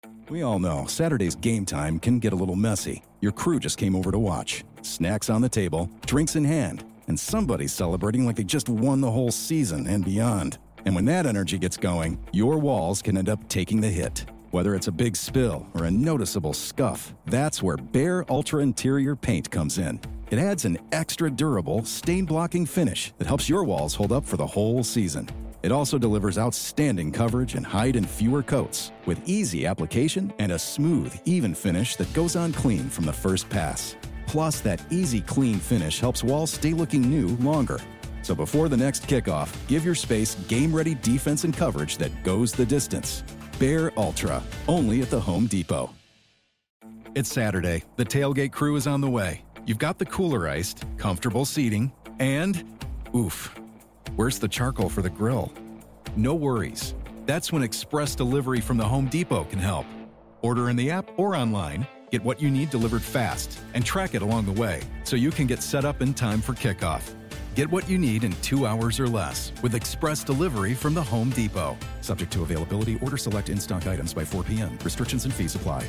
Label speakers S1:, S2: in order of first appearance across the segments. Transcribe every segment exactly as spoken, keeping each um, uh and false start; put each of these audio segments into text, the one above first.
S1: We all know Saturday's game time can get a little messy. Your crew just came over to watch. Snacks on the table, drinks in hand, and somebody's celebrating like they just won the whole season and beyond. And when that energy gets going, your walls can end up taking the hit. Whether it's a big spill or a noticeable scuff, that's where Behr Ultra Interior Paint comes in. It adds an extra durable, stain-blocking finish that helps your walls hold up for the whole season. It also delivers outstanding coverage and hide in fewer coats, with easy application and a smooth, even finish that goes on clean from the first pass. Plus, that easy, clean finish helps walls stay looking new longer. So before the next kickoff, give your space game-ready defense and coverage that goes the distance. Behr Ultra, only at the Home Depot. It's Saturday. The tailgate crew is on the way. You've got the cooler iced, comfortable seating, and oof, where's the charcoal for the grill? No worries. That's when express delivery from the Home Depot can help. Order in the app or online, get what you need delivered fast, and track it along the way so you can get set up in time for kickoff. Get what you need in two hours or less with express delivery from the Home Depot. Subject to availability, order select in-stock items by four p.m. Restrictions and fees apply.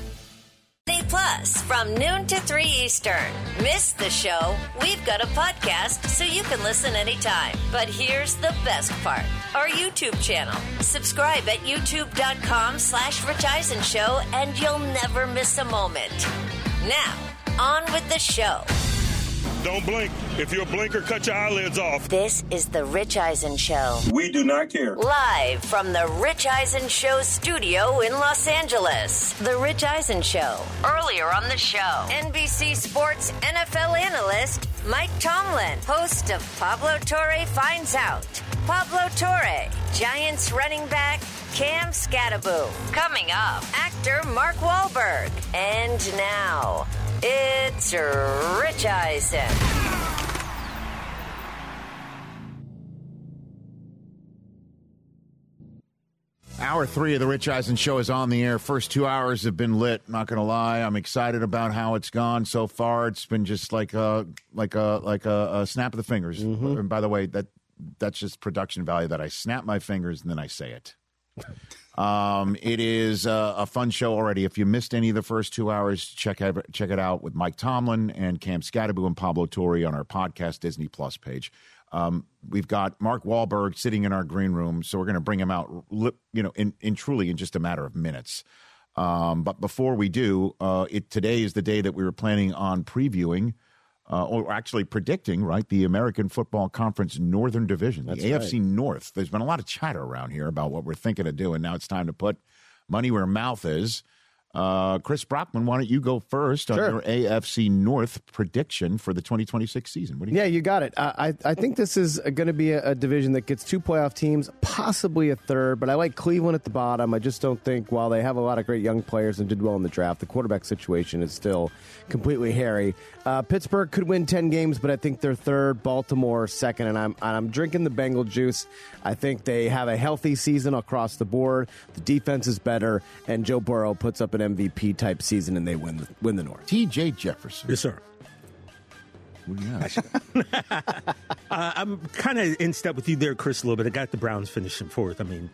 S2: Plus from noon to three Eastern. Miss the show? We've got a podcast so you can listen anytime. But here's the best part. Our YouTube channel. Subscribe at youtube.com slash Rich Eisen Show and you'll never miss a moment. Now, on with the show.
S3: Don't blink. If you're a blinker, cut your eyelids off.
S2: This is The Rich Eisen Show.
S3: We do not care.
S2: Live from The Rich Eisen Show studio in Los Angeles. The Rich Eisen Show. Earlier on the show, N B C Sports N F L analyst Mike Tomlin, host of Pablo Torre Finds Out. Pablo Torre, Giants running back Cam Skattebo. Coming up, actor Mark Wahlberg. And now, it's Rich Eisen.
S4: Hour three of the Rich Eisen Show is on the air. First two hours have been lit. Not going to lie, I'm excited about how it's gone so far. It's been just like a like a like a, a snap of the fingers. Mm-hmm. And by the way, that that's just production value. That I snap my fingers and then I say it. Um, it is a, a fun show already. If you missed any of the first two hours, check out, check it out with Mike Tomlin and Cam Skattebo and Pablo Torre on our podcast Disney Plus page. Um, we've got Mark Wahlberg sitting in our green room, so we're going to bring him out, you know, in, in truly in just a matter of minutes. Um, but before we do, uh, it today is the day that we were planning on previewing, uh, or actually predicting, right, the American Football Conference Northern Division,
S5: That's
S4: the A F C
S5: right.
S4: North. There's been a lot of chatter around here about what we're thinking of doing. Now it's time to put money where mouth is. Uh, Chris Brockman, why don't you go first on
S5: Sure.
S4: your A F C North prediction for the twenty twenty-six season? What do you
S5: Yeah,
S4: think?
S5: you got it. Uh, I, I think this is going to be a, a division that gets two playoff teams, possibly a third, but I like Cleveland at the bottom. I just don't think, while they have a lot of great young players and did well in the draft, the quarterback situation is still completely hairy. Uh, Pittsburgh could win ten games, but I think they're third, Baltimore second, and I'm, and I'm drinking the Bengal juice. I think they have a healthy season across the board. The defense is better, and Joe Burrow puts up an M V P-type season, and they win the, win the North.
S4: T J Jefferson.
S6: Yes, sir.
S4: What do you have?
S6: uh, I'm kind of in step with you there, Chris, a little bit. I got the Browns finishing fourth. I mean,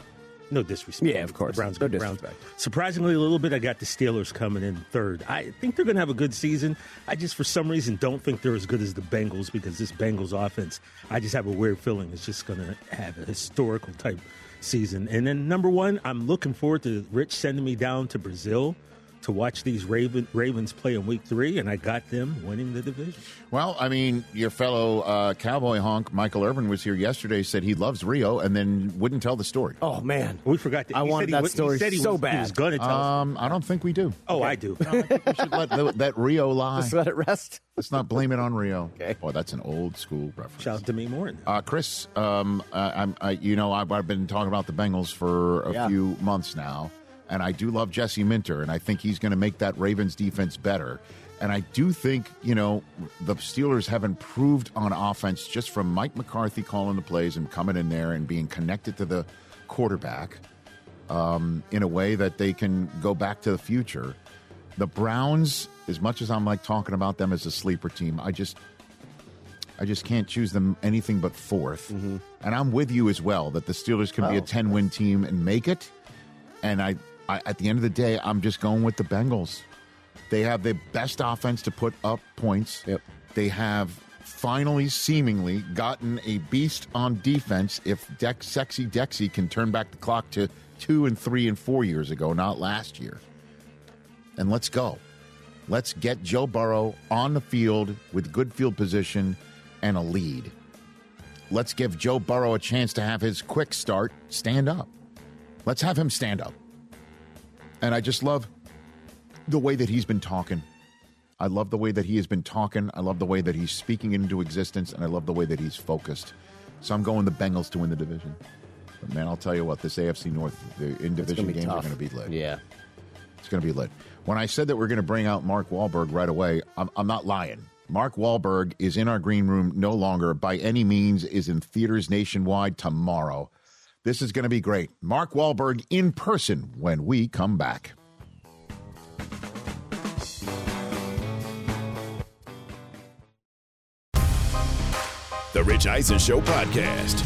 S6: no disrespect.
S5: Yeah, of course.
S6: The Browns,
S5: No
S6: the Browns.
S5: disrespect.
S6: Surprisingly, a little bit, I got the Steelers coming in third. I think they're going to have a good season. I just, for some reason, don't think they're as good as the Bengals because this Bengals offense, I just have a weird feeling it's just going to have a historical type season. And then number one, I'm looking forward to Rich sending me down to Brazil to watch these Raven, Ravens play in week three, and I got them winning the division.
S4: Well, I mean, your fellow uh, cowboy honk, Michael Irvin, was here yesterday, said he loves Rio, and then wouldn't tell the story.
S5: Oh, man.
S6: We forgot that.
S5: I
S6: he
S5: wanted
S6: said he,
S5: that story
S6: he said he
S5: so
S6: was,
S5: bad.
S6: He was going to tell us.
S4: Um, I don't think we do.
S6: Oh, I do.
S4: No, I think we should let the, that Rio lie.
S5: Just let it rest.
S4: Let's not blame it on Rio.
S5: Okay.
S4: Boy, that's an old school reference.
S6: Shout out to me more.
S4: Uh, Chris, um, I, I'm, I, you know, I've, I've been talking about the Bengals for a
S5: Yeah.
S4: few months now, and I do love Jesse Minter, and I think he's going to make that Ravens defense better. And I do think, you know, the Steelers have improved on offense just from Mike McCarthy calling the plays and coming in there and being connected to the quarterback um, in a way that they can go back to the future. The Browns, as much as I'm like talking about them as a sleeper team, I just I just can't choose them anything but fourth. Mm-hmm. And I'm with you as well that the Steelers can
S5: Oh,
S4: be a ten-win team and make it. And I I, at the end of the day, I'm just going with the Bengals. They have the best offense to put up points.
S5: Yep.
S4: They have finally, seemingly, gotten a beast on defense. If Dex, Sexy Dexy can turn back the clock to two and three and four years ago, not last year. And let's go. Let's get Joe Burrow on the field with good field position and a lead. Let's give Joe Burrow a chance to have his quick start stand up. Let's have him stand up. And I just love the way that he's been talking. I love the way that he has been talking. I love the way that he's speaking into existence, and I love the way that he's focused. So I'm going the Bengals to win the division. But, man, I'll tell you what, this A F C North, the in-division games tough. are going to be lit.
S5: Yeah.
S4: It's going to be lit. When I said that we're going to bring out Mark Wahlberg right away, I'm, I'm not lying. Mark Wahlberg is in our green room no longer. By any means, is in theaters nationwide tomorrow. This is going to be great. Mark Wahlberg in person when we come back.
S7: The Rich Eisen Show podcast.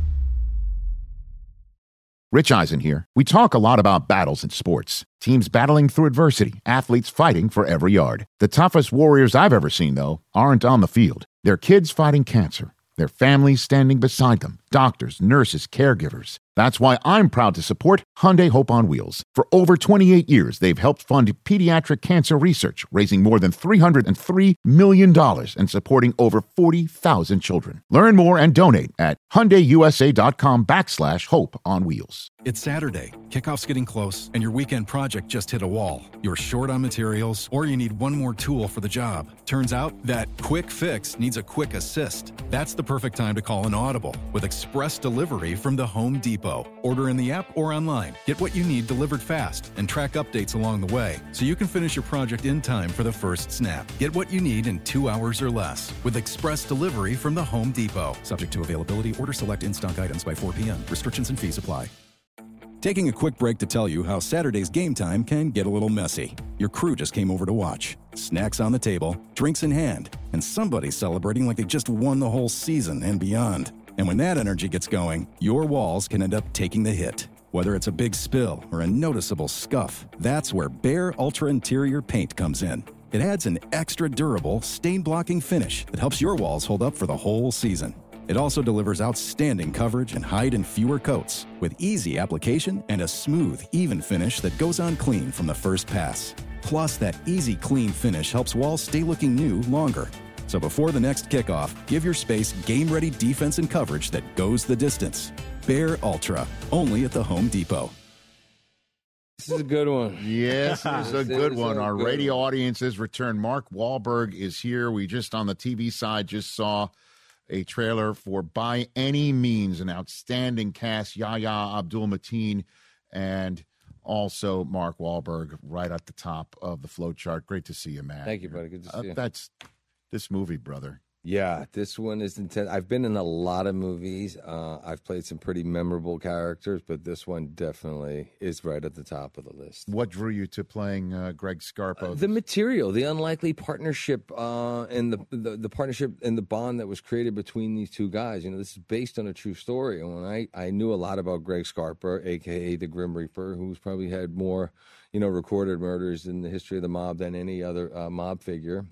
S4: Rich Eisen here. We talk a lot about battles in sports. Teams battling through adversity, athletes fighting for every yard. The toughest warriors I've ever seen, though, aren't on the field. They're kids fighting cancer. Their families standing beside them. Doctors, nurses, caregivers. That's why I'm proud to support Hyundai Hope on Wheels. For over twenty-eight years, they've helped fund pediatric cancer research, raising more than three hundred three million dollars and supporting over forty thousand children. Learn more and donate at HyundaiUSA.com backslash Hope on Wheels.
S1: It's Saturday. Kickoff's getting close, and your weekend project just hit a wall. You're short on materials, or you need one more tool for the job. Turns out that quick fix needs a quick assist. That's the perfect time to call an Audible with express delivery from the Home Depot. Order in the app or online. Get what you need delivered fast and track updates along the way so you can finish your project in time for the first snap. Get what you need in two hours or less with express delivery from the Home Depot. Subject to availability. Order select in-stock items by four p.m. Restrictions and fees apply. Taking a quick break to tell you how Saturday's game time can get a little messy. Your crew just came over to watch. Snacks on the table, drinks in hand, and somebody's celebrating like they just won the whole season and beyond. And when that energy gets going, your walls can end up taking the hit. Whether it's a big spill or a noticeable scuff, that's where Behr Ultra Interior Paint comes in. It adds an extra durable, stain-blocking finish that helps your walls hold up for the whole season. It also delivers outstanding coverage and hide in fewer coats, with easy application and a smooth, even finish that goes on clean from the first pass. Plus, that easy, clean finish helps walls stay looking new longer. So before the next kickoff, give your space game-ready defense and coverage that goes the distance. Behr Ultra, only at the Home Depot.
S8: This is a good one.
S4: Yes, this is a
S8: This
S4: good
S8: is
S4: one.
S8: a
S4: Our
S8: good
S4: radio
S8: one.
S4: audiences return. Mark Wahlberg is here. We just, on the T V side, just saw a trailer for By Any Means, an outstanding cast. Yahya Abdul-Mateen and also Mark Wahlberg right at the top of the flow chart. Great to see you, man.
S8: Thank you, buddy. Good to see
S4: Uh,
S8: you.
S4: that's this movie, brother.
S8: Yeah, this one is intense. I've been in a lot of movies. Uh, I've played some pretty memorable characters, but this one definitely is right at the top of the list.
S4: What drew you to playing uh, Greg Scarpa?
S8: Uh, the material, the unlikely partnership, uh, and the, the the partnership and the bond that was created between these two guys. You know, this is based on a true story. And when I, I knew a lot about Greg Scarpa, a k a the Grim Reaper, who's probably had more, you know, recorded murders in the history of the mob than any other uh, mob figure.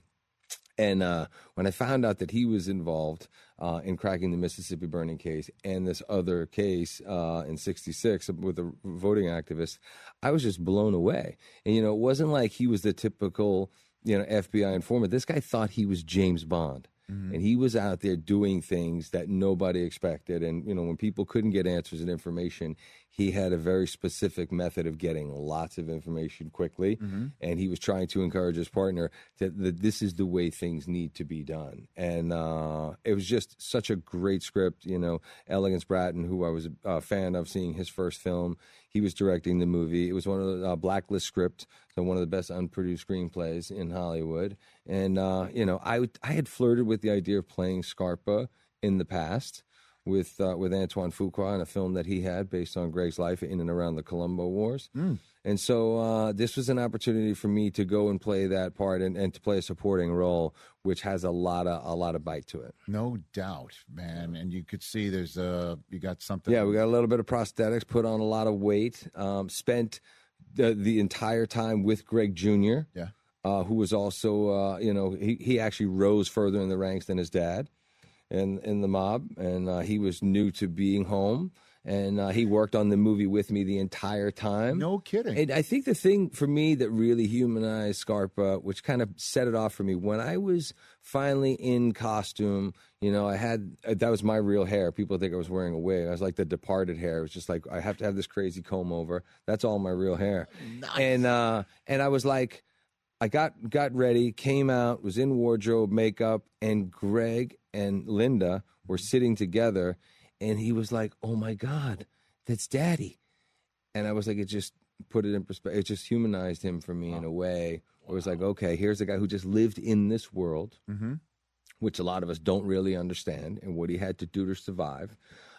S8: And uh, when I found out that he was involved uh, in cracking the Mississippi burning case and this other case uh, in sixty-six with a voting activist, I was just blown away. And, you know, it wasn't like he was the typical, you know, F B I informant. This guy thought he was James Bond. Mm-hmm. And he was out there doing things that nobody expected. And, you know, when people couldn't get answers and information, he had a very specific method of getting lots of information quickly. Mm-hmm. And he was trying to encourage his partner that, that this is the way things need to be done. And uh, it was just such a great script. You know, Elegance Bratton, who I was a fan of seeing his first film, he was directing the movie. It was one of the uh, Blacklist script, so one of the best unproduced screenplays in Hollywood. And, uh, you know, I, would, I had flirted with the idea of playing Scarpa in the past with uh, with Antoine Fuqua in a film that he had based on Greg's life in and around the Colombo Wars. Mm. And so uh, this was an opportunity for me to go and play that part and, and to play a supporting role, which has a lot of a lot of bite to it.
S4: No doubt, man. And you could see there's a, you got something.
S8: Yeah, we got a little bit of prosthetics, put on a lot of weight, um, spent the, the entire time with Greg Junior
S4: Yeah.
S8: Uh, who was also, uh, you know, he, he actually rose further in the ranks than his dad in, in the mob. And uh, he was new to being home. And uh, he worked on the movie with me the entire time.
S4: No kidding.
S8: And I think the thing for me that really humanized Scarpa, which kind of set it off for me, when I was finally in costume, you know, I had, that was my real hair. People think I was wearing a wig. I was like the Departed hair. It was just like, I have to have this crazy comb over. That's all my real hair. Nice. And, uh, and I was like, I got, got ready, came out, was in wardrobe, makeup, and Greg and Linda were sitting together. And he was like, oh, my God, that's Daddy. And I was like, it just put it in perspective. It just humanized him for me in a way. It was like, okay, here's a guy who just lived in this world, mm-hmm. which a lot of us don't really understand, and what he had to do to survive.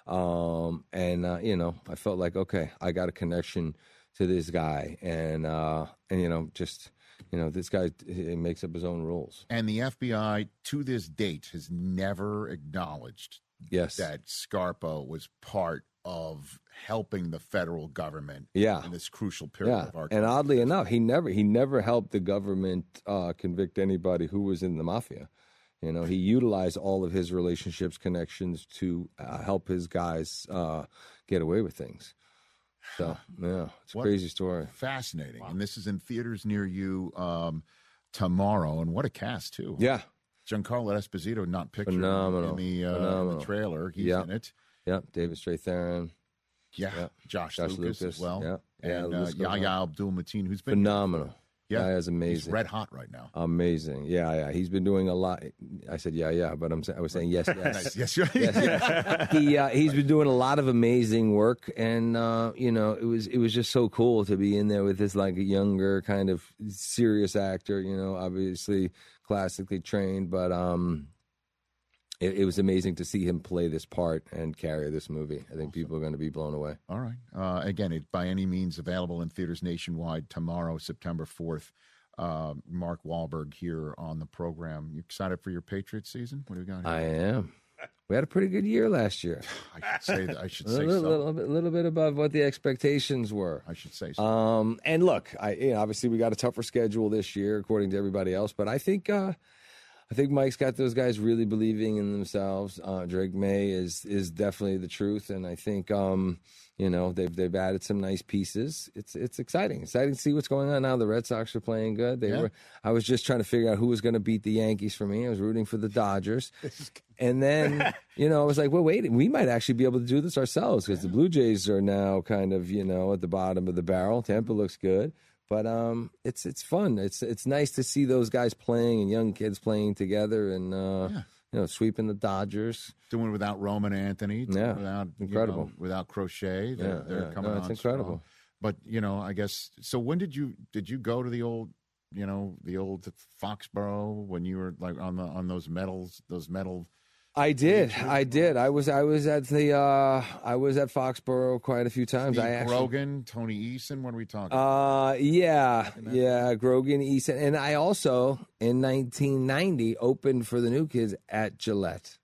S8: Um, and, uh, you know, I felt like, okay, I got a connection to this guy. And, uh, and you know, just, you know, this guy he makes up his own rules.
S4: And the F B I, to this date, has never acknowledged
S8: Yes.
S4: that Scarpa was part of helping the federal government
S8: yeah.
S4: in this crucial period
S8: yeah.
S4: of our
S8: And oddly enough, he never he never helped the government uh, convict anybody who was in the mafia. You know, he utilized all of his relationships, connections to uh, help his guys uh, get away with things. So, yeah, it's a
S4: What
S8: crazy story.
S4: Fascinating. Wow. And this is in theaters near you um, tomorrow. And what a cast, too.
S8: Yeah.
S4: Giancarlo Esposito, not pictured
S8: Phenomenal.
S4: in the, uh,
S8: Phenomenal.
S4: in the trailer. He's
S8: yep.
S4: in it.
S8: Yep. David Strathairn.
S4: Yeah.
S8: Yep.
S4: Josh,
S8: Josh
S4: Lucas,
S8: Lucas
S4: as well.
S8: Yep.
S4: And
S8: yeah,
S4: uh, Yahya Abdul-Mateen, who's been
S8: phenomenal.
S4: Yeah,
S8: Guy is amazing.
S4: He's red hot right now.
S8: Amazing. Yeah, yeah. He's been doing a lot. I said, yeah, yeah, but I'm, I was saying yes, yes.
S4: yes,
S8: yes, yes. He, uh, he's been doing a lot of amazing work. And, uh, you know, it was it was just so cool to be in there with this, like, younger kind of serious actor, you know, obviously classically trained. But um, it, it was amazing to see him play this part and carry this movie. I think awesome. People are going to be blown away.
S4: All right. Uh, again, it by any means available in theaters nationwide tomorrow, September fourth. Uh, Mark Wahlberg here on the program. You excited for your Patriots season? What do we got here?
S8: I am. We had a pretty good year last year.
S4: I should say that. I should
S8: a
S4: say
S8: little,
S4: so.
S8: little, bit, little bit above what the expectations were.
S4: I should say so.
S8: Um, and look, I you know, obviously we got a tougher schedule this year, according to everybody else. But I think uh, I think Mike's got those guys really believing in themselves. Uh, Drake May is is definitely the truth, and I think um, you know they've they've added some nice pieces. It's it's exciting, exciting to see what's going on now. The Red Sox are playing good. They
S4: yeah.
S8: were. I was just trying to figure out who was going to beat the Yankees for me. I was rooting for the Dodgers, and then you know I was like, well, wait, we might actually be able to do this ourselves because the Blue Jays are now kind of you know at the bottom of the barrel. Tampa looks good. But um, it's it's fun. It's it's nice to see those guys playing and young kids playing together and uh, yeah. you know sweeping the Dodgers.
S4: Doing it without Roman Anthony.
S8: Yeah,
S4: without
S8: incredible.
S4: You know, without Crochet. They're,
S8: yeah,
S4: they're
S8: yeah.
S4: coming
S8: no, it's
S4: on
S8: incredible.
S4: Strong. But you know, I guess so. When did you did you go to the old you know the old Foxborough when you were like on the on those medals those medal?
S8: I did. I did. I was I was at the uh, I was at Foxborough quite a few times.
S4: Steve
S8: I actually,
S4: Grogan, Tony Eason. What are we talking?
S8: Uh, yeah, yeah, Grogan, Eason, and I also in nineteen ninety opened for the New Kids at Gillette.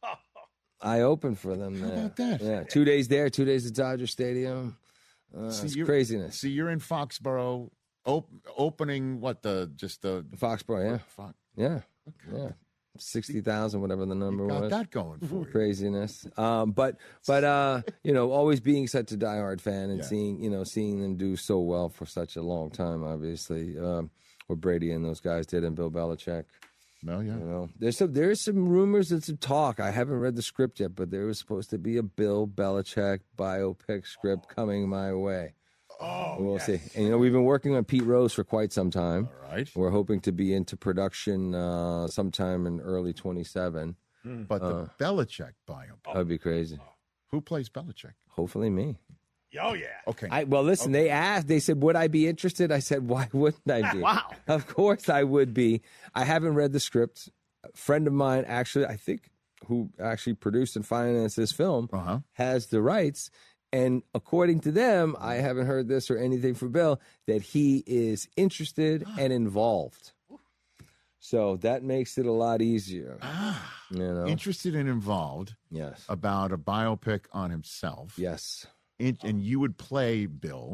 S8: I opened for them there.
S4: How about that?
S8: Yeah, two days there, two days at Dodger Stadium. Uh,
S4: see,
S8: it's
S4: you're,
S8: craziness.
S4: See, you're in Foxborough, op- opening what the just the
S8: Foxborough, yeah,
S4: Fox.
S8: yeah,
S4: okay.
S8: yeah. Sixty thousand, whatever the number
S4: you got
S8: was.
S4: That going for you.
S8: Craziness. Um, but but uh, you know, always being such a diehard fan and
S4: yeah.
S8: seeing you know seeing them do so well for such a long time. Obviously, um, what Brady and those guys did, and Bill Belichick.
S4: Well, yeah.
S8: You know, there's some there's some rumors and some talk. I haven't read the script yet, but there was supposed to be a Bill Belichick biopic script coming my way.
S4: Oh,
S8: we'll
S4: yes.
S8: see. And you know, we've been working on Pete Rose for quite some time.
S4: All right.
S8: We're hoping to be into production uh, sometime in early twenty-seven.
S4: But the
S8: Uh,
S4: Belichick biopic.
S8: That'd be crazy.
S4: Who plays Belichick?
S8: Hopefully me.
S3: Oh, yeah.
S4: Okay.
S8: I, well, listen,
S4: Okay.
S8: they asked, they said, would I be interested? I said, why wouldn't I be?
S4: Wow.
S8: Of course I would be. I haven't read the script. A friend of mine, actually, I think, who actually produced and financed this film,
S4: Uh-huh.
S8: has the rights. And according to them, I haven't heard this or anything from Bill, that he is interested and involved. So that makes it a lot easier.
S4: Ah,
S8: you know?
S4: interested and involved
S8: Yes.
S4: about a biopic on himself.
S8: Yes.
S4: In, and you would play Bill.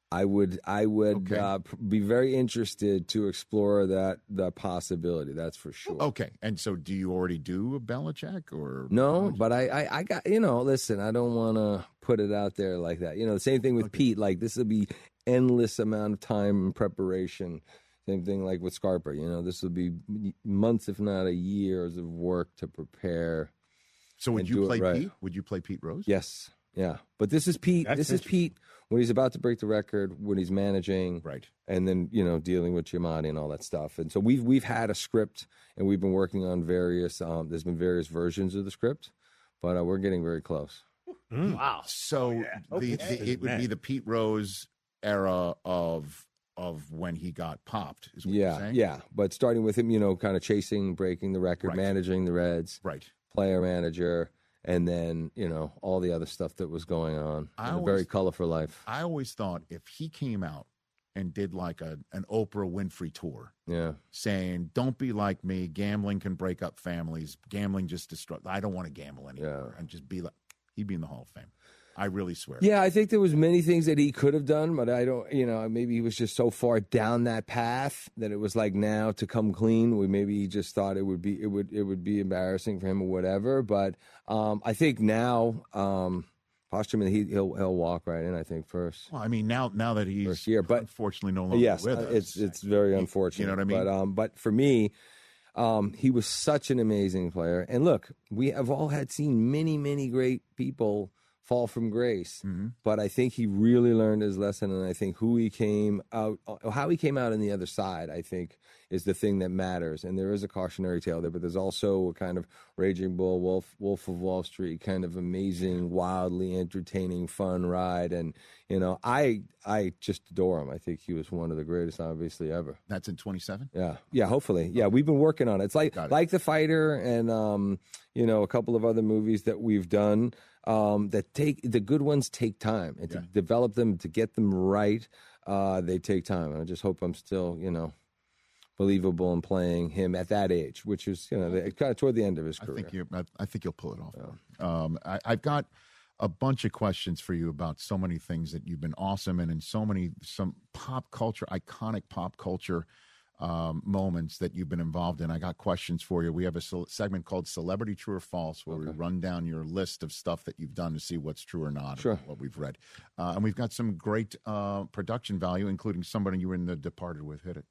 S8: I would I would
S4: Okay.
S8: uh, be very interested to explore that the possibility. That's for sure.
S4: Okay, and so do you already do a Belichick or
S8: No, but I, I, I got you know. Listen, I don't want to put it out there like that. You know, the same thing with okay. Pete. Like this will be endless amount of time and preparation. Same thing like with Scarpa. You know, this will be months, if not a years, of work to prepare.
S4: So would you play
S8: right.
S4: Pete? Would you play Pete Rose?
S8: Yes. Yeah, but this is Pete.
S6: That's
S8: this is Pete when he's about to break the record, when he's managing,
S4: right,
S8: and then you know dealing with Giamatti and all that stuff. And so we've we've had a script, and we've been working on various. Um, there's been various versions of the script, but uh, we're getting very close.
S6: Mm.
S4: Wow! So
S6: oh, yeah.
S4: the,
S6: okay.
S4: the, it would be the Pete Rose era of of when he got popped. Is what
S8: yeah,
S4: you're saying?
S8: yeah. But starting with him, you know, kind of chasing, breaking the record,
S4: right.
S8: managing the Reds,
S4: right,
S8: player manager. And then, you know, all the other stuff that was going on.
S4: I
S8: a
S4: always,
S8: very colorful life.
S4: I always thought if he came out and did like a an Oprah Winfrey tour,
S8: yeah,
S4: saying, don't be like me, gambling can break up families, gambling just destroys, I don't want to gamble anymore,
S8: yeah.
S4: and just be like, he'd be in the Hall of Fame. I really swear.
S8: Yeah, I think there was many things that he could have done, but I don't, you know, maybe he was just so far down that path that it was like now to come clean. We maybe he just thought it would be it would it would be embarrassing for him or whatever. But um, I think now, um, posthumously, he, he'll he'll walk right in. I think first.
S4: Well, I mean, now now that he's
S8: first year, but
S4: unfortunately no longer
S8: yes,
S4: with us,
S8: it's it's very unfortunate.
S4: You know what I mean?
S8: But um, but for me. Um, he was such an amazing player. And look, we have all had seen many, many great people fall from grace.
S4: Mm-hmm.
S8: But I think he really learned his lesson, and I think who he came out, how he came out on the other side, I think, is the thing that matters. And there is a cautionary tale there, but there's also a kind of Raging Bull, Wolf, Wolf of Wall Street, kind of amazing, wildly entertaining, fun ride. And you know, I I just adore him. I think he was one of the greatest, obviously, ever.
S4: That's in twenty-seven.
S8: Yeah, yeah. Hopefully, yeah. We've been working on it. It's like it. like The Fighter, and um, you know, a couple of other movies that we've done. Um, that take the good ones take time, and
S4: yeah.
S8: to develop them, to get them right, uh, they take time. And I just hope I'm still, you know, believable in playing him at that age, which is, you know, the, kind of toward the end of his career.
S4: I think you, I, I think you'll pull it off.
S8: Yeah.
S4: Um, I, I've got a bunch of questions for you about so many things that you've been awesome in, and so many some pop culture, iconic pop culture. Um, moments that you've been involved in. I got questions for you. We have a ce- segment called Celebrity True or False, where okay. we run down your list of stuff that you've done to see what's true or not,
S8: sure.
S4: or what we've read. Uh, and we've got some great uh, production value, including somebody you were in The Departed with. Hit it.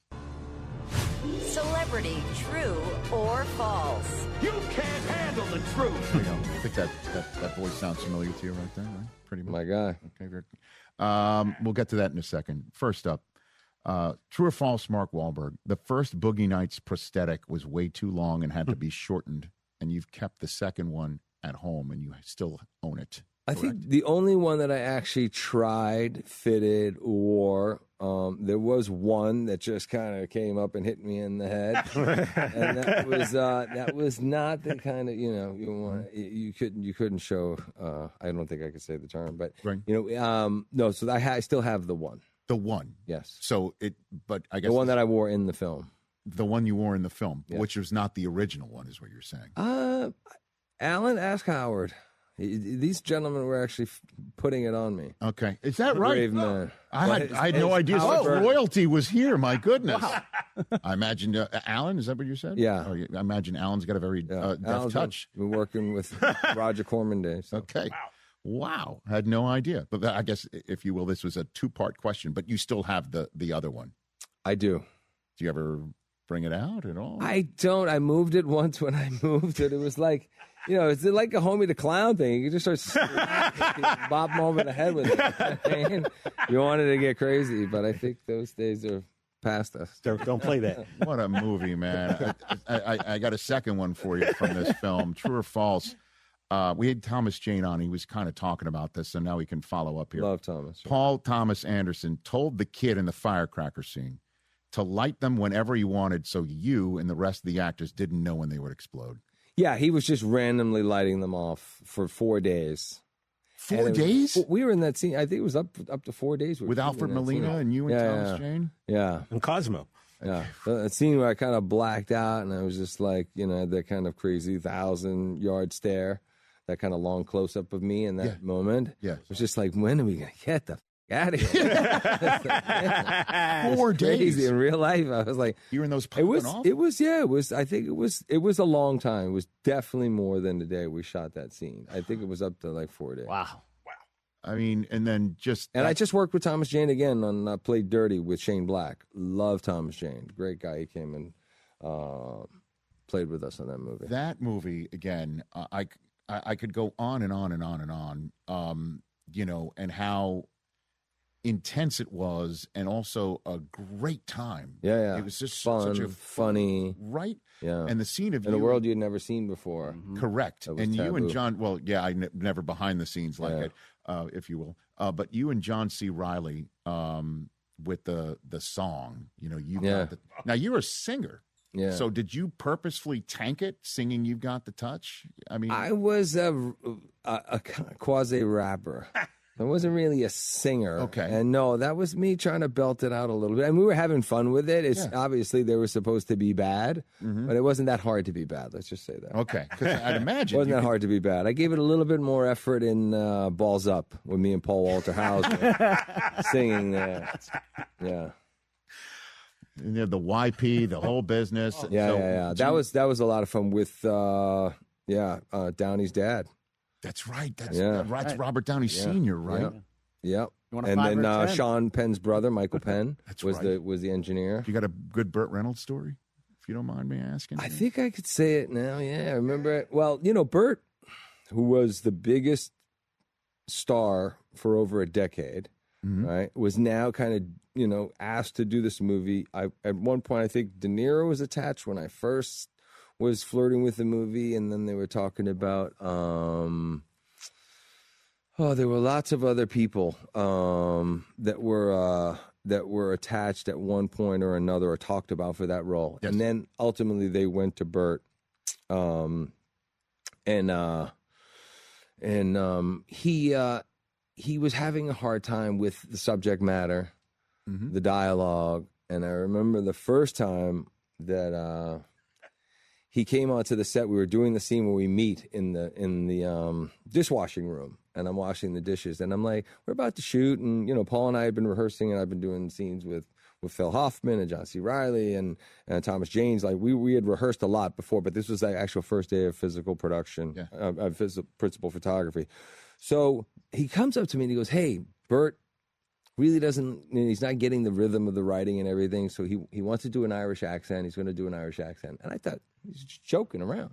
S2: Celebrity True or False.
S9: You can't handle the truth.
S4: There you go. I think that, that, that voice sounds familiar to you right there, right? Pretty much.
S8: My guy.
S4: Okay, very good. Um, we'll get to that in a second. First up, Uh, true or false, Mark Wahlberg? The first Boogie Nights prosthetic was way too long and had to be shortened, and you've kept the second one at home, and you still own it.
S8: I
S4: correct?
S8: think the only one that I actually tried, fitted, wore, um, there was one that just kind of came up and hit me in the head, and that was uh, that was not the kind of, you know, you want you couldn't you couldn't show. Uh, I don't think I could say the term, but
S4: right.
S8: you know, um, no. So I, ha- I still have the one.
S4: The one,
S8: yes.
S4: So it, but I guess
S8: the one that I wore in the film,
S4: the one you wore in the film,
S8: yes.
S4: which was not the original one, is what you're saying.
S8: Uh, Alan, ask Howard. He, these gentlemen were actually f- putting it on me.
S4: Okay, is that right?
S8: Brave man.
S4: I had,
S8: his,
S4: I had no idea
S8: Howard
S4: such
S8: Berg-
S4: royalty was here. My goodness. Wow. I imagine uh, Alan. Is that what you said?
S8: Yeah.
S4: Oh, I imagine Alan's got a very
S8: yeah.
S4: uh, deft
S8: Alan's
S4: touch.
S8: Been working with Roger Corman days. So.
S4: Okay. Wow. Wow, I had no idea. But I guess, if you will, this was a two-part question, but you still have the, the other one.
S8: I do.
S4: Do you ever bring it out at all?
S8: I don't. I moved it once when I moved it. It was like, you know, it's like a Homie the Clown thing. You can just start bop them over the head with it. You wanted to get crazy, but I think those days are past us.
S6: Don't, don't play that.
S4: What a movie, man. I, I, I got a second one for you from this film, True or False. Uh, we had Thomas Jane on. He was kind of talking about this, so now we can follow up here.
S8: Love Thomas.
S4: Paul Thomas Anderson told the kid in the firecracker scene to light them whenever he wanted, so you and the rest of the actors didn't know when they would explode.
S8: Yeah, he was just randomly lighting them off for four days.
S4: Four days?
S8: Was, we were in that scene. I think it was up up to four days. We
S4: With Alfred Molina
S8: scene.
S4: and you and
S8: yeah,
S4: Thomas
S8: yeah.
S4: Jane?
S8: Yeah.
S6: And Cosmo.
S8: Yeah, a scene where I kind of blacked out, and I was just like, you know, that kind of crazy thousand yard stare, that kind of long close up of me in that
S4: yeah.
S8: moment.
S4: Yeah,
S8: it was just like, when are we gonna get the out of here.
S4: Four
S8: Crazy.
S4: days
S8: In real life, I was like,
S4: you were in those
S8: it
S4: popping
S8: was,
S4: off?
S8: it was, yeah, it was. I think it was, it was a long time. It was definitely more than the day we shot that scene. I think it was up to like four days.
S5: Wow.
S4: I mean, and then just
S8: And
S4: that,
S8: I just worked with Thomas Jane again on uh, Played Dirty with Shane Black. Love Thomas Jane. Great guy. He came and uh, played with us on that movie.
S4: that movie again. Uh, I, I I could go on and on and on and on. Um, you know, and how intense it was, and also a great time.
S8: Yeah, yeah.
S4: It was just
S8: Fun,
S4: such a
S8: funny.
S4: right.
S8: Yeah.
S4: And the scene of
S8: In
S4: you,
S8: a world you'd never seen before.
S4: correct,
S8: That was
S4: and you and
S8: taboo.
S4: John. Well, yeah, I ne- never behind the scenes like
S8: Yeah.
S4: it, uh, if you will. Uh, but you and John C. Riley um, with the the song. You know, you
S8: Yeah.
S4: got the, now you're a singer.
S8: Yeah.
S4: So did you purposefully tank it, singing "You've Got the Touch"? I mean,
S8: I was a, a, a quasi rapper. I wasn't really a singer.
S4: Okay.
S8: And no, that was me trying to belt it out a little bit. And we were having fun with it. It's
S4: Yeah.
S8: obviously they were supposed to be bad,
S4: Mhm.
S8: but it wasn't that hard to be bad. Let's just say that.
S4: okay, because I'd
S8: It
S4: imagine
S8: wasn't
S4: you
S8: that
S4: could-
S8: hard to be bad. I gave it a little bit more effort in uh, Balls Up with me and Paul Walter Hauser singing there. Yeah.
S4: you know, the Y P, the whole business.
S8: Yeah,
S4: So
S8: yeah, yeah.
S4: did
S8: That
S4: you-
S8: was that was a lot of fun with uh, yeah, uh, Downey's dad.
S4: That's right. That's
S8: Yeah.
S4: right. That's
S5: Right.
S4: Robert Downey
S8: Yeah.
S4: Senior, right?
S8: Yep. Yep.
S5: You want a
S8: And
S5: five
S8: then
S5: or a
S8: uh,
S5: ten?
S8: Sean Penn's brother, Michael Penn,
S4: That's
S8: was
S4: right.
S8: the was the engineer.
S4: You got a good Burt Reynolds story, if you don't mind me asking.
S8: I think I could say it now. Yeah, I remember it. Well, you know, Burt, who was the biggest star for over a decade,
S4: Mhm.
S8: right, was now kind of, you know, asked to do this movie. I at one point I think De Niro was attached when I first was flirting with the movie, and then they were talking about um oh, there were lots of other people um that were uh that were attached at one point or another or talked about for that role.
S4: Yes.
S8: And then ultimately they went to Burt. Um and uh and um he uh he was having a hard time with the subject matter,
S4: Mhm.
S8: the dialogue, and I remember the first time that uh he came onto the set. We were doing the scene where we meet in the in the um, dishwashing room, and I'm washing the dishes, and I'm like, "We're about to shoot," and you know, Paul and I had been rehearsing, and I've been doing scenes with with Phil Hoffman and John C. Riley and and Thomas Janes. Like we we had rehearsed a lot before, but this was the actual first day of physical production,
S4: Yeah.
S8: uh, of phys- principal photography. So he comes up to me and he goes, "Hey, Burt really doesn't, you know, he's not getting the rhythm of the writing and everything, so he he wants to do an Irish accent. He's going to do an Irish accent." And I thought, he's just joking around.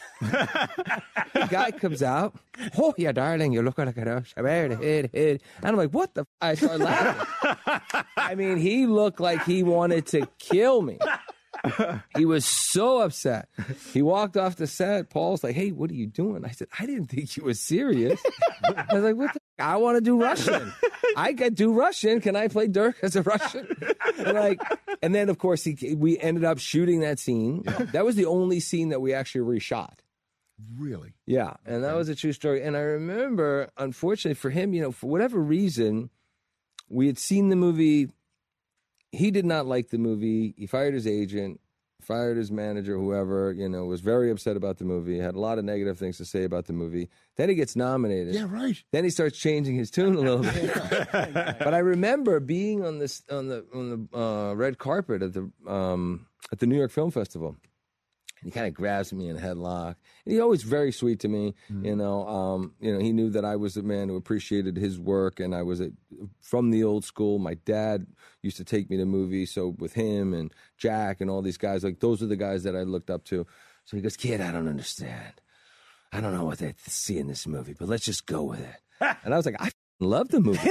S8: The guy comes out, "Oh, yeah, darling, you're looking like a Irish." And I'm like, what the f-? I started laughing. I mean, he looked like he wanted to kill me. He was so upset. He walked off the set. Paul's like, "Hey, what are you doing?" I said, "I didn't think you were serious." I was like, "What the f-? I want to do Russian. I could do Russian. Can I play Dirk as a Russian?" And like, and then of course he, we ended up shooting that scene. That was the only scene that we actually reshot.
S4: Really?
S8: Yeah, and that was a true story. And I remember, unfortunately for him, you know, for whatever reason, we had seen the movie. He did not like the movie. He fired his agent, fired his manager, whoever, you know, was very upset about the movie, had a lot of negative things to say about the movie. Then he gets nominated.
S4: Yeah, right.
S8: Then he starts changing his tune a little bit. But I remember being on this on the on the uh, red carpet at the um, at the New York Film Festival. He kind of grabs me in a headlock. And he's always very sweet to me.
S4: Mm-hmm.
S8: You know, um, you know, he knew that I was a man who appreciated his work, and I was a, from the old school. My dad used to take me to movies, so with him and Jack and all these guys, like those are the guys that I looked up to. So he goes, "Kid, I don't understand. I don't know what they see in this movie, but let's just go with it." And I was like, I love the movie.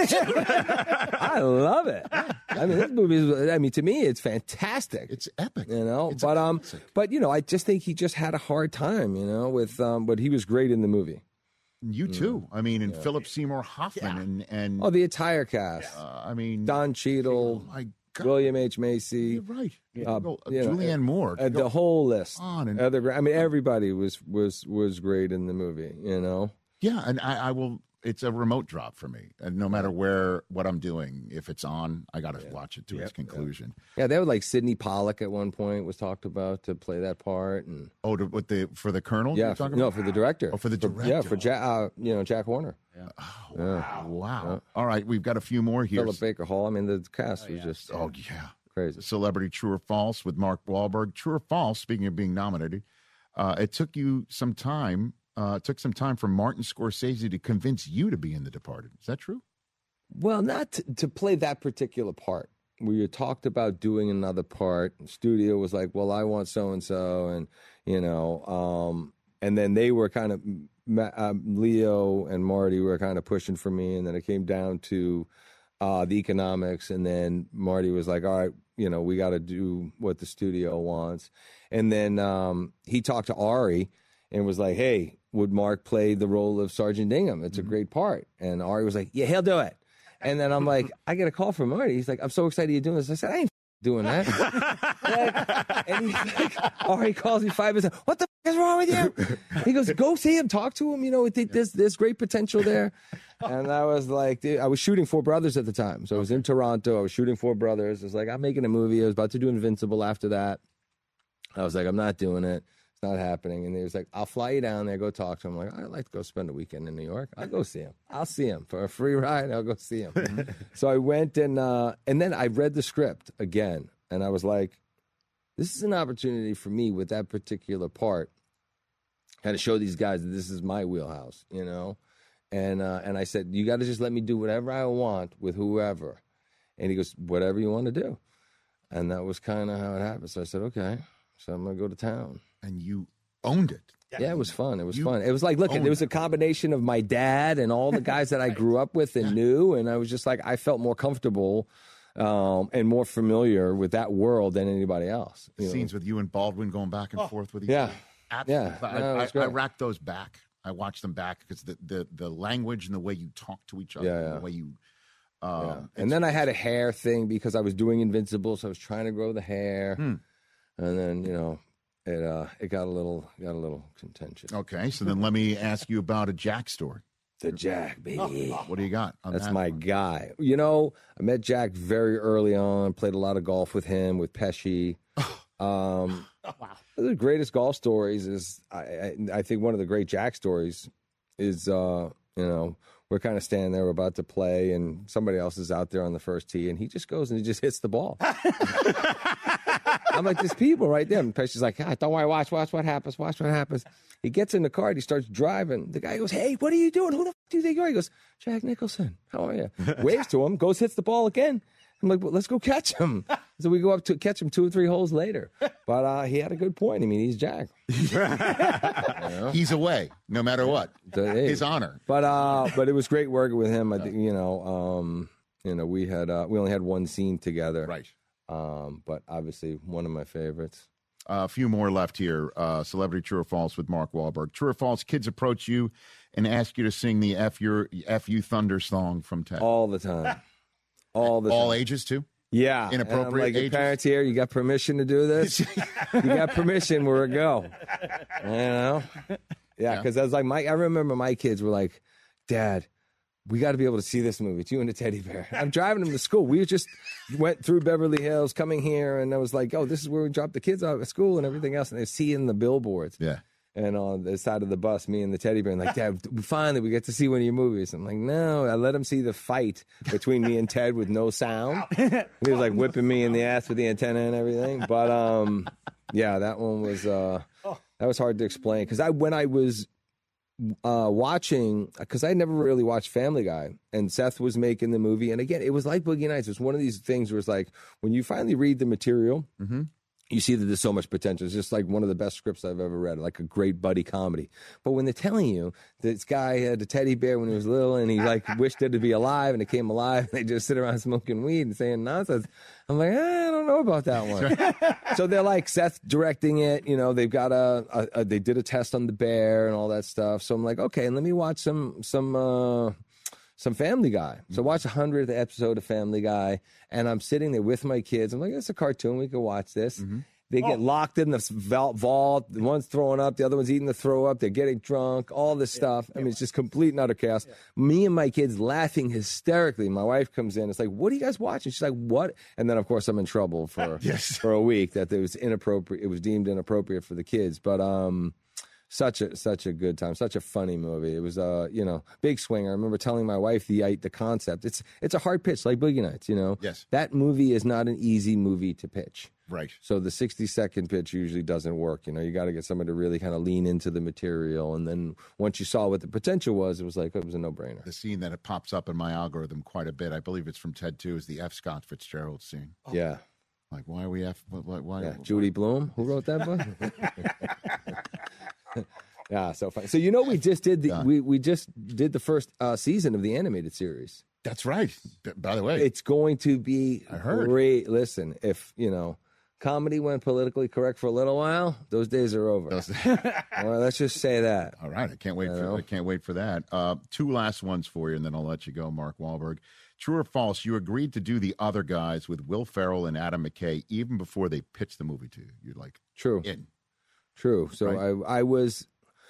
S8: I love it. I mean, this movie is, I mean, to me, it's fantastic.
S4: It's epic.
S8: You know,
S4: It's a
S8: but um,
S4: classic.
S8: but you know, I just think he just had a hard time, you know, with um, but he was great in the movie.
S4: You too. I mean, and Philip Seymour Hoffman and and
S8: Oh, the entire cast:
S4: uh, I mean,
S8: Don Cheadle,
S4: oh my God,
S8: William H Macy,
S4: you're right.
S8: uh,
S4: Go- uh,
S8: you know,
S4: Julianne Moore.
S8: uh, the whole list.
S4: on and-
S8: Other, I mean, everybody was was was great in the movie. You know,
S4: Yeah, and I, I will it's a remote drop for me. And no matter where, what I'm doing, if it's on, I got to yeah. watch it to yep. its conclusion.
S8: Yeah. yeah, they were like Sidney Pollack at one point was talked about to play that part. And
S4: oh, to, with the for the Colonel?
S8: Yeah, for, no, for the director.
S4: Oh, for the director.
S8: For, yeah, for Jack, uh, you know, Jack Warner.
S4: Yeah. Oh, wow. Wow. Yeah. All right, we've got a few more here.
S8: Philip Baker Hall. I mean, the cast
S4: oh,
S8: was
S4: yeah.
S8: just
S4: oh yeah,
S8: crazy.
S4: Celebrity True or False with Mark Wahlberg. True or False? Speaking of being nominated, uh, it took you some time. Uh, it took some time for Martin Scorsese to convince you to be in The Departed. Is that true?
S8: Well, not to, to play that particular part. We talked about doing another part. The studio was like, "Well, I want so and so," and you know, um, and then they were kind of. Um, Leo and Marty were kind of pushing for me, and then it came down to uh, the economics, and then Marty was like, all right, you know, we got to do what the studio wants. And then um, he talked to Ari and was like, hey, would Mark play the role of Sergeant Dingham? It's mm-hmm. a great part. And Ari was like, yeah, he'll do it. And then I'm like, I get a call from Marty. He's like, I'm so excited you're doing this. I said, I ain't doing that. like, and he's like, Ari calls me five minutes. What the f- is wrong with you? He goes, go see him, talk to him. You know, there's there's great potential there. And I was like, dude, I was shooting Four Brothers at the time, so I was in Toronto. I was shooting Four Brothers. I was like, I'm making a movie. I was about to do Invincible after that. I was like, I'm not doing it. It's not happening. And he was like, I'll fly you down there, go talk to him. I'm like, I'd like to go spend a weekend in New York. I'll go see him. I'll see him for a free ride. I'll go see him. So I went and uh, and then I read the script again, and I was like, this is an opportunity for me with that particular part, kind of show these guys that this is my wheelhouse, you know. And uh, and I said, you got to just let me do whatever I want with whoever. And he goes, whatever you want to do. And that was kind of how it happened. So I said, okay. So I'm going to go to town.
S4: And you owned it.
S8: Yeah, it was fun. It was you fun. It was like, look, it was a combination of my dad and all the guys that I grew up with and knew. And I was just like, I felt more comfortable um, and more familiar with that world than anybody else.
S4: Scenes know? with you and Baldwin going back and oh. forth with each
S8: yeah.
S4: other. Absolutely.
S8: Yeah.
S4: I,
S8: no,
S4: I, I racked those back. I watched them back because the, the, the language and the way you talk to each other,
S8: yeah, yeah.
S4: the way you... Um,
S8: yeah. And then I had a hair thing because I was doing Invincible, so I was trying to grow the hair. Hmm. And then, you know, it uh, it got a little got a little contentious.
S4: Okay, so then let me ask you about a Jack story.
S8: The Jack, baby.
S4: What do you got on
S8: That's
S4: that
S8: my
S4: one? guy.
S8: You know, I met Jack very early on, played a lot of golf with him, with Pesci. Um, wow. The greatest golf stories is, I, I, I think one of the great Jack stories is, uh, you know, we're kind of standing there, we're about to play, and somebody else is out there on the first tee, and he just goes and he just hits the ball. I'm like, there's people right there. And Pesci's like, ah, don't worry, watch, watch what happens, watch what happens. He gets in the car and he starts driving. The guy goes, hey, what are you doing? Who the f- do you think you are? He goes, Jack Nicholson, how are you? Waves to him, goes, hits the ball again. I'm like, well, let's go catch him. So we go up to catch him two or three holes later. But uh, he had a good point. I mean, he's Jack. You know?
S4: He's away, no matter what. His honor.
S8: But uh, but it was great working with him. I think, you know, um, you know, we had uh, we only had one scene together.
S4: Right.
S8: Um, but obviously one of my favorites.
S4: Uh, a few more left here. Uh, Celebrity True or False with Mark Wahlberg. True or False, kids approach you and ask you to sing the F, your, F You Thunder song from Ted.
S8: All the time. All the
S4: All
S8: time.
S4: ages, too?
S8: Yeah.
S4: Inappropriate
S8: and I'm like,
S4: ages?
S8: your parents here, you got permission to do this? You got permission, where it go? You know? Yeah, because yeah. I was like, my, I remember my kids were like, Dad, we got to be able to see this movie. It's you and the teddy bear. I'm driving them to school. We just went through Beverly Hills, coming here, and I was like, oh, this is where we drop the kids off at school and everything else. And they're seeing the billboards.
S4: Yeah.
S8: And on the side of the bus, me and the teddy bear, and like, Dad, finally we get to see one of your movies. I'm like, no. I let them see the fight between me and Ted with no sound. He was like whipping me in the ass with the antenna and everything. But um, yeah, that one was uh, that was hard to explain because I when I was uh, watching, because I never really watched Family Guy, and Seth was making the movie, and again, it was like Boogie Nights. It was one of these things where it's like when you finally read the material. Mm-hmm. You see that there's so much potential. It's just like one of the best scripts I've ever read, like a great buddy comedy. But when they're telling you this guy had a teddy bear when he was little and he like wished it to be alive and it came alive, and they just sit around smoking weed and saying nonsense. I'm like, eh, I don't know about that one. So they're like Seth directing it. You know, they've got a, a, a they did a test on the bear and all that stuff. So I'm like, okay, let me watch some some. Uh, Some Family Guy. So watch a hundredth episode of Family Guy, and I'm sitting there with my kids. I'm like, it's a cartoon. We can watch this. Mm-hmm. They get oh. locked in the vault. One's throwing up. The other one's eating the throw up. They're getting drunk. All this yeah. stuff. I mean, it's just complete and utter chaos. Yeah. Me and my kids laughing hysterically. My wife comes in. It's like, what are you guys watching? She's like, what? And then, of course, I'm in trouble for yes. for a week that it was inappropriate. It was deemed inappropriate for the kids. But um, such a such a good time. Such a funny movie. It was uh, you know, big swing. I remember telling my wife the the concept. It's it's a hard pitch, like Boogie Nights. You know,
S4: yes.
S8: That movie is not an easy movie to pitch.
S4: Right.
S8: So the sixty-second pitch usually doesn't work. You know, you got to get somebody to really kind of lean into the material. And then once you saw what the potential was, it was like, it was a no-brainer.
S4: The scene that it pops up in my algorithm quite a bit, I believe it's from Ted two, is the F. Scott Fitzgerald scene.
S8: Oh. Yeah.
S4: Like, why are we F? Why? why
S8: yeah. Judy Blume, who wrote that book? Yeah, so funny. So you know, we just did the yeah. we, we just did the first uh, season of the animated series.
S4: That's right. By the way,
S8: it's going to be
S4: I heard.
S8: great. Listen, if you know, comedy went politically correct for a little while, those days are over. Well, let's just say that.
S4: All right, I can't wait. You for know? I can't wait for that. Uh, two last ones for you, and then I'll let you go, Mark Wahlberg. True or false? You agreed to do The Other Guys with Will Ferrell and Adam McKay even before they pitched the movie to you. You're like,
S8: true,
S4: in.
S8: True. So right? I, I was.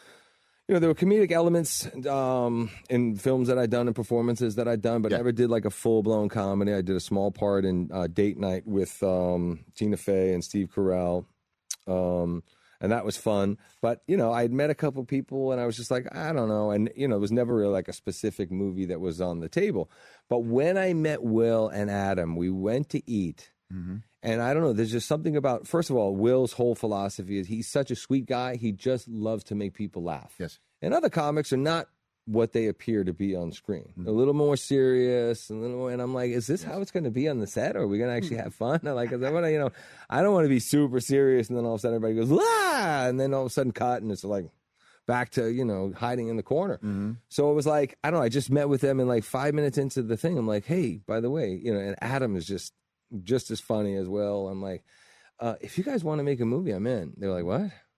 S8: You know, there were comedic elements um, in films that I'd done and performances that I'd done, but yeah. never did like a full-blown comedy. I did a small part in uh, Date Night with um, Tina Fey and Steve Carell, um, and that was fun. But, you know, I'd met a couple people, and I was just like, I don't know. And, you know, it was never really like a specific movie that was on the table. But when I met Will and Adam, we went to eat. Mm-hmm. And I don't know, there's just something about, first of all, Will's whole philosophy is he's such a sweet guy. He just loves to make people laugh.
S4: Yes.
S8: And other comics are not what they appear to be on screen. Mm-hmm. A little more serious, a little more, and I'm like, is this yes. how it's going to be on the set? Or are we going to actually have fun? I'm like, I want to, you know, I don't want to be super serious. And then all of a sudden everybody goes, ah, and then all of a sudden cut, and it's like back to, you know, hiding in the corner. Mm-hmm. So it was like, I don't know, I just met with them and like five minutes into the thing, I'm like, hey, by the way, you know, and Adam is just, just as funny as well. I'm like, uh, if you guys want to make a movie, I'm in. They're like, what?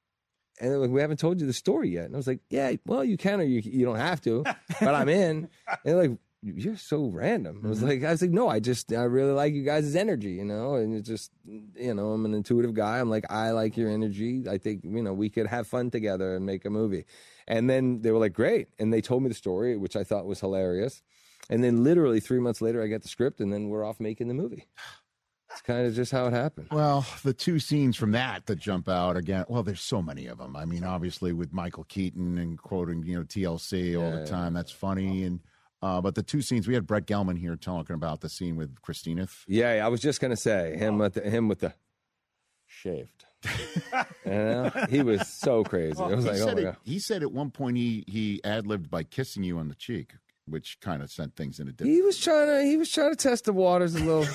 S8: And they're like, we haven't told you the story yet. And I was like, yeah, well, you can or you you don't have to, but I'm in. And they're like, you're so random. I was like, I was like, no, I just, I really like you guys' energy, you know, and it's just, you know, I'm an intuitive guy. I'm like, I like your energy. I think, you know, we could have fun together and make a movie. And then they were like, great. And they told me the story, which I thought was hilarious. And then literally three months later, I got the script, and then we're off making the movie. It's kind of just how it happened.
S4: Well, the two scenes from that that jump out again, well, there's so many of them. I mean, obviously with Michael Keaton and quoting, you know, T L C all yeah, the time. That's funny. And uh, but the two scenes, we had Brett Gelman here talking about the scene with Christina.
S8: Yeah, I was just going to say, him, oh. with the, him with the shaved. You know? He was so crazy. Well, it was like, oh my
S4: it,
S8: God.
S4: He said at one point he, he ad-libbed by kissing you on the cheek, which kind of sent things in a different.
S8: He was trying to he was trying to test the waters a little,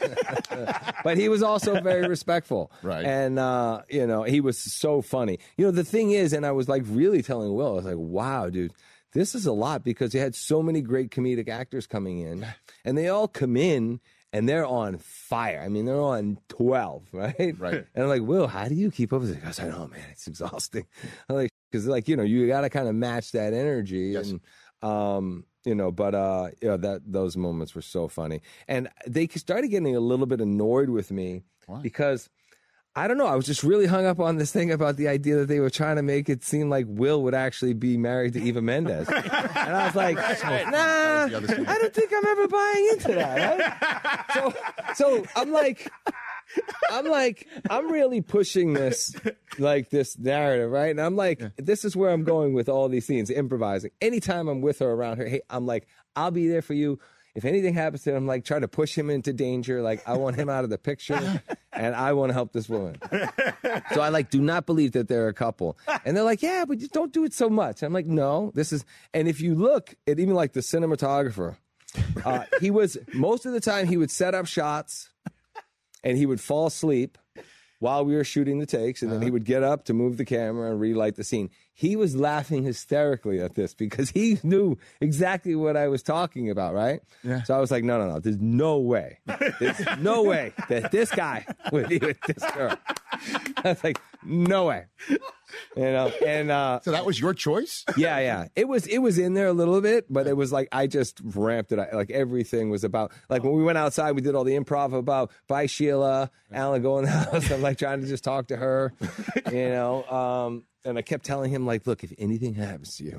S8: but he was also very respectful,
S4: right?
S8: And uh, you know, he was so funny. You know, the thing is, and I was like really telling Will, I was like, "Wow, dude, this is a lot," because you had so many great comedic actors coming in, and they all come in and they're on fire. I mean, they're on twelve, right?
S4: Right.
S8: And I'm like, Will, how do you keep up with it? He goes, I know, man, it's exhausting. I'm like, because like you know, you got to kind of match that energy,
S4: yes.
S8: and um. You know, but uh, yeah, that those moments were so funny, and they started getting a little bit annoyed with me
S4: Why?
S8: Because I don't know. I was just really hung up on this thing about the idea that they were trying to make it seem like Will would actually be married to Eva Mendes, and I was like, nah, I don't think I'm ever buying into that. Right? So, so I'm like. I'm like, I'm really pushing this, like this narrative, right? And I'm like, yeah. this is where I'm going with all these scenes, improvising. Anytime I'm with her, around her, hey, I'm like, I'll be there for you. If anything happens to him, I'm like, trying to push him into danger. Like, I want him out of the picture, and I want to help this woman. So I like, do not believe that they're a couple. And they're like, yeah, but just don't do it so much. I'm like, no, this is, and if you look at even like the cinematographer, uh, he was, most of the time he would set up shots, and he would fall asleep while we were shooting the takes, and then uh-huh. he would get up to move the camera and relight the scene. He was laughing hysterically at this because he knew exactly what I was talking about, right?
S4: Yeah.
S8: So I was like, no, no, no, there's no way. There's no way that this guy would be with this girl. I was like, no way. You know, and uh,
S4: so that was your choice.
S8: Yeah, yeah. It was it was in there a little bit, but it was like I just ramped it. Like everything was about. Like when we went outside, we did all the improv about bye Sheila, Alan go in the house. I'm like trying to just talk to her, you know. Um, and I kept telling him like, look, if anything happens to you.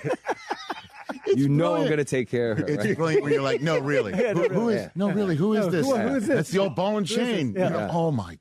S8: You know brilliant. I'm going to take care of her.
S4: It's
S8: right?
S4: brilliant when you're like, no, really.
S8: Yeah,
S4: who, who is?
S8: yeah.
S4: No, really. Who is
S5: no,
S4: this?
S5: Who, who is this?
S4: That's the old ball and chain.
S5: Yeah.
S4: You know, oh my.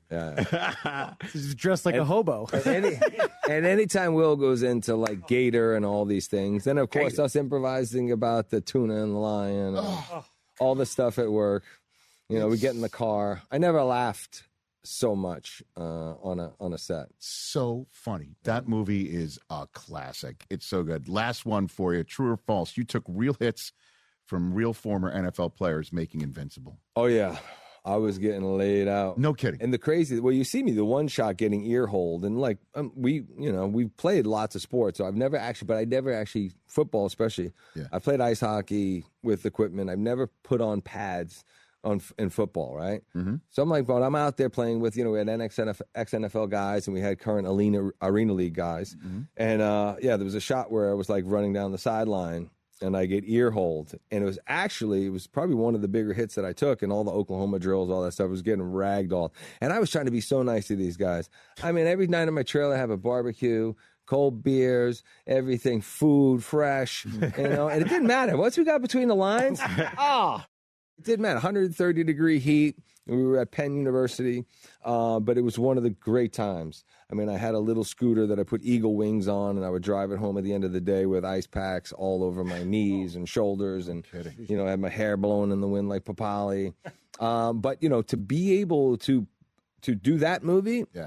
S8: Yeah.
S5: He's dressed like
S8: and,
S5: a hobo.
S8: and, any, and anytime Will goes into like Gator and all these things, then of course Gator. us improvising about the tuna and the lion, and oh. all the stuff at work. You know, we get in the car. I never laughed so much uh, on a on a set.
S4: So funny. That movie is a classic. It's so good. Last one for you. True or false? You took real hits from real former N F L players making Invincible.
S8: Oh yeah, I was getting laid out.
S4: No kidding.
S8: And the crazy, well, you see me the one shot getting ear holed, and like um, we, you know, we've played lots of sports. So I've never actually, but I never actually football, especially. Yeah. I played ice hockey with equipment. I've never put on pads. On in football, right? Mm-hmm. So I'm like, well, I'm out there playing with, you know, we had ex-N F L guys and we had current Arena, Arena League guys. Mm-hmm. And, uh, yeah, there was a shot where I was, like, running down the sideline and I get ear-holed. And it was actually, it was probably one of the bigger hits that I took, and all the Oklahoma drills, all that stuff, was getting ragdolled. And I was trying to be so nice to these guys. I mean, every night on my trailer I have a barbecue, cold beers, everything, food, fresh, you know, and it didn't matter. Once we got between the lines, ah. It didn't matter. one hundred thirty degree heat. We were at Penn University, uh, but it was one of the great times. I mean, I had a little scooter that I put eagle wings on, and I would drive it home at the end of the day with ice packs all over my knees and shoulders, and you know, I had my hair blowing in the wind like Papali. Um, but you know, to be able to to do that movie,
S4: yeah,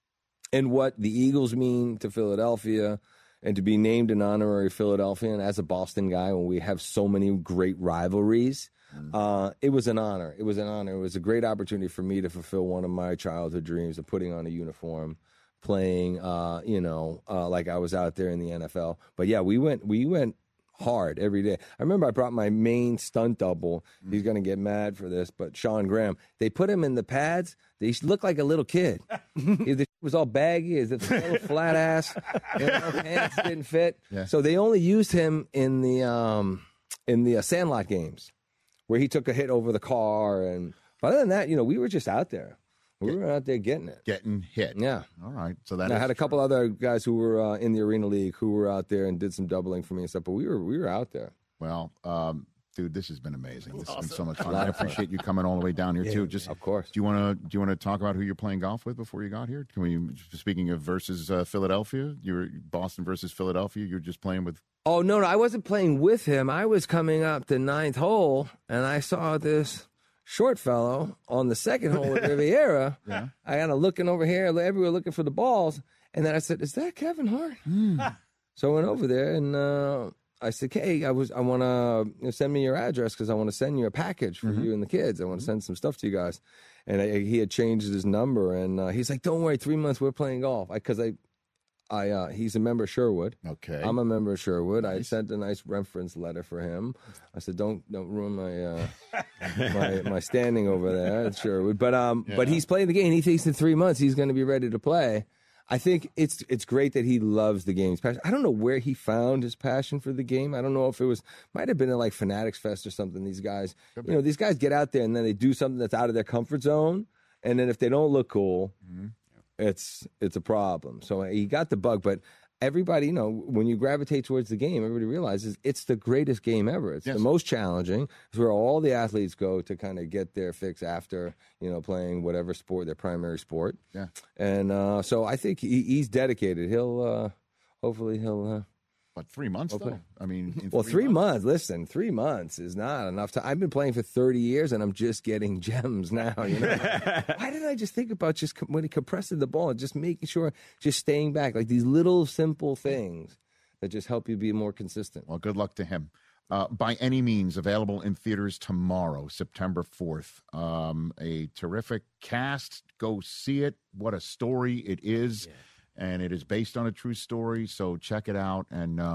S8: and what the Eagles mean to Philadelphia. And to be named an honorary Philadelphian as a Boston guy when we have so many great rivalries, uh, it was an honor. It was an honor. It was a great opportunity for me to fulfill one of my childhood dreams of putting on a uniform, playing, uh, you know, uh, like I was out there in the N F L. But yeah, we went, we went hard every day. I remember I brought my main stunt double. He's going to get mad for this, but Sean Graham. They put him in the pads. They looked like a little kid. It was all baggy. Is it a little flat ass? You know, pants didn't fit. Yeah. So they only used him in the um, in the uh, Sandlot games, where he took a hit over the car. And but other than that, you know, we were just out there. We were out there getting it.
S4: Getting hit.
S8: Yeah.
S4: All right. So that
S8: I had a couple true. other guys who were uh, in the Arena League who were out there and did some doubling for me and stuff, but we were we were out there.
S4: Well, um, dude, this has been amazing. This awesome. has been so much fun. I appreciate you coming all the way down here,
S8: yeah,
S4: too. Just
S8: Of course.
S4: Do you want to do you want to talk about who you're playing golf with before you got here? Can we, speaking of versus uh, Philadelphia, you were Boston versus Philadelphia. You were just playing with.
S8: Oh, no, no, I wasn't playing with him. I was coming up the ninth hole, and I saw this short fellow on the second hole at Riviera. Yeah. I kind of looking over here, everywhere looking for the balls. And then I said, is that Kevin Hart? Mm. So I went over there and uh, I said, hey, I was, I want to you know, send me your address because I want to send you a package for mm-hmm. you and the kids. I want to send some stuff to you guys. And I, he had changed his number. And uh, he's like, don't worry, three months we're playing golf. Because I, I, uh, he's a member of Sherwood.
S4: Okay.
S8: I'm a member of Sherwood. Nice. I sent a nice reference letter for him. I said, "Don't don't ruin my uh, my my standing over there at Sherwood." But um, yeah. but he's playing the game. He thinks in three months he's going to be ready to play. I think it's it's great that he loves the game. He's passionate. I don't know where he found his passion for the game. I don't know if it was might have been at like Fanatics Fest or something. These guys, you know, these guys get out there and then they do something that's out of their comfort zone, and then if they don't look cool. Mm-hmm. It's it's a problem. So he got the bug, but everybody, you know, when you gravitate towards the game, everybody realizes it's the greatest game ever. It's yes. the most challenging. It's where all the athletes go to kind of get their fix after, you know, playing whatever sport, their primary sport.
S4: Yeah.
S8: And uh, so I think he, he's dedicated. He'll, uh, hopefully he'll... Uh,
S4: What, three months,
S8: okay.
S4: though? I mean, in
S8: well,
S4: three,
S8: three
S4: months?
S8: months. Listen, three months is not enough time. I've been playing for thirty years, and I'm just getting gems now. You know, why didn't I just think about just when he compressing the ball and just making sure, just staying back, like these little simple things that just help you be more consistent.
S4: Well, good luck to him. Uh, by any means, available in theaters tomorrow, September fourth. Um, a terrific cast. Go see it. What a story it is. Yeah. And it is based on a true story, so check it out. And, um,